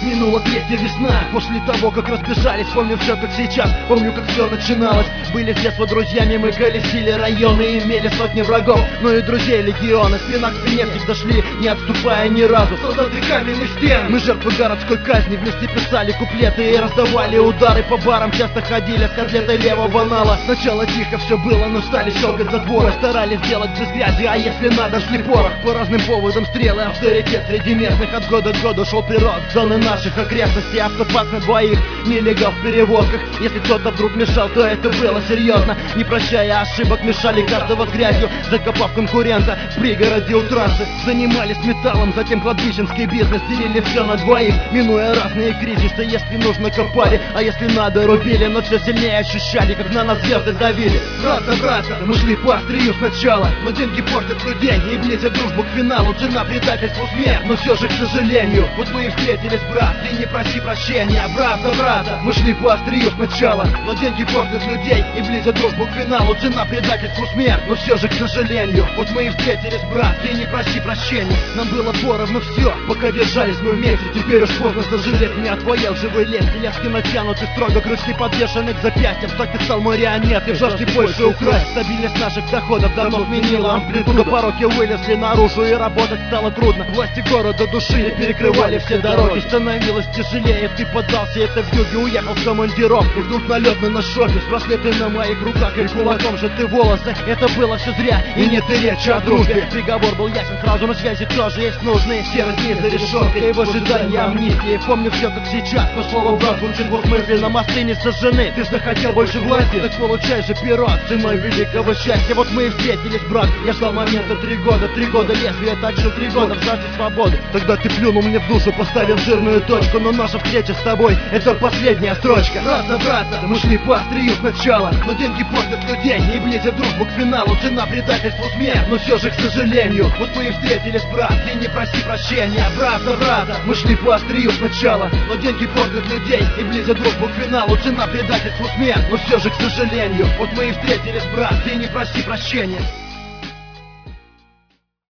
минула третья весна. После того, как разбежались, помню все как сейчас. Помню, как все начиналось. Были с детства друзьями, мы колесили районы, имели сотни врагов, но и друзей легионы. Спина к спине всегда шли, не отступая ни разу. Солдаты каменных стен, мы жертвы городской казни. Вместе писали куплеты и раздавали удары по барам. Часто ходили с котлетой левого нала. Сначала тихо все было, но стали щелкать затворы. Старались сделать без грязи, а если надо, шли порох. По разным поводам стрелы, авторитет среди местных. От года к году шел прирост зоны наших окрестностей. Автопас на двоих, нелегал в перевозках. Если кто-то вдруг мешал, то это было серьезно. Не прощая ошибок, мешали каждого с грязью. Закопав конкурента в пригороде у трассы. Занимались металлом, затем кладбищенский бизнес. Делили все на двоих, минуя разные кризисы. Если нужно, копали, а если надо, рубили. Но все сильнее ощущали, как на нас звезды давили. Брат за брата, мы шли по острию сначала, но деньги портят людей и близят дружбу к финалу. Цена предательству смерть, но все же, к сожалению, вот мы и встретились, брат, ты не проси прощения. Брат за брата, мы шли по острию сначала, но деньги портят людей и близят дружбу к финалу. Цена предательству смерть, но все же, к сожалению, вот мы и встретились, брат, ты не проси прощения. Нам было поровну все, пока держались мы вместе. Теперь уж поздно сожалеть, не отвоел живой лести. Лески натянуты строго, крючки подвешены к запястьям. Так и стал марионеткой, жажде больше украсть. Стабильность наших доходов давно сменила амплитуду. Пороки вылезли наружу и работать стало трудно. Власти города душили, перекрывали все дороги. Становилось тяжелее, ты поддался, это в юге. Уехал в командировку, вдруг налет мы на шопе. С браслеты на моих руках и кулаком же ты волосы. Это было все зря, и нет и речи о дружбе. Приговор был ясен сразу, на связи тоже есть нужные. Серые дни за решеткой и в ожидании амнистии. Помню все как сейчас, но слово брат звучит двусмысленно. Мосты не сожжены, ты захотел больше власти, так получай же пирог ценой великого счастья. Вот мы и встретились, брат, я ждал момента 3 года. 3 года лезвия точил, 3 года в жажде свободы. Тогда ты плюнул мне в душу, поставив жирную точку. Но наша встреча с тобой — это последняя строчка. Брат за брата, мы шли по острию сначала, но деньги портят людей и близят дружбу к финалу. Цена предательству смерть, но все же, к сожалению, вот мы и встретились, брат, ты не проси прощения. Брат за брата, мы шли по острию сначала, но деньги портят людей и близят дружбу к финалу. Цена предательству смерть, но все же, к сожалению, вот мы и встретились, брат, ты не проси прощения.